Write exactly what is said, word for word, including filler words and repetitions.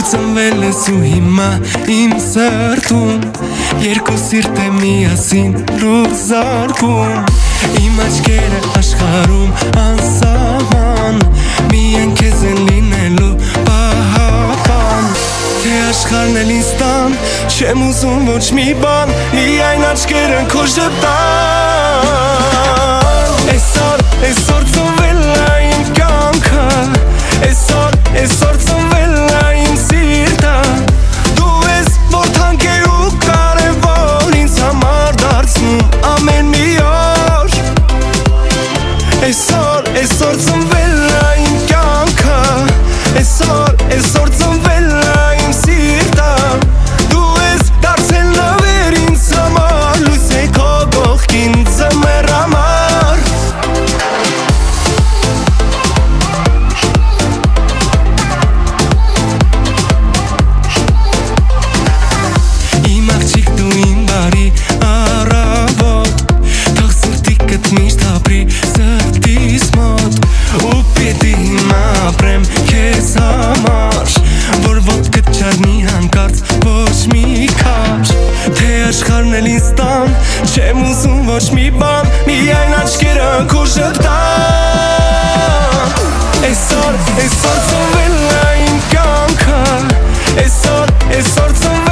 ծնվել ես ու հիմա իմ սրտում Երկու սիրտ է միասին լուր զարկում Իմ աչքերը աշխարհում անսահման Միայն քեզ են լինելու պահապան Թե աշխարհն էլ ինձ տան Չեմ ուզում ոչ մի բան Միայն աչքերը քո ժպտան Այսօր, այսօր ծնվել է իմ կյանքը Այսօր, այսօր ծնվել է իմ սիրտը Դու ես որ թանկ է ու կարևոր Ինձ համար դարձնում ամեն մի օր Այսօր, այսօր ծնվել է իմ կյանքը Այսօր, այսօր ծնվել է իմ սիրտը Դու ես դարձել նվեր ինձ համար Լույս է քո կողքին ձմեռ համար Իմ աղջիկ դու իմ բարի առավոտ Թող սրտիկդ միշտ ապրի սրտիս մոտ Ու պիտի հիմա ապրեմ քեզ համար Որ ոտքդ չառնի հանկարծ ոչ մի քաշ Թե աշխարհն էլ ինձ տան Չեմ ուզում ոչ մի բան Միայն աչքերը քո ժպտան Այսօր, այսօր ծնվել է իմ կյանքը Այսօր, այսօր ծնվել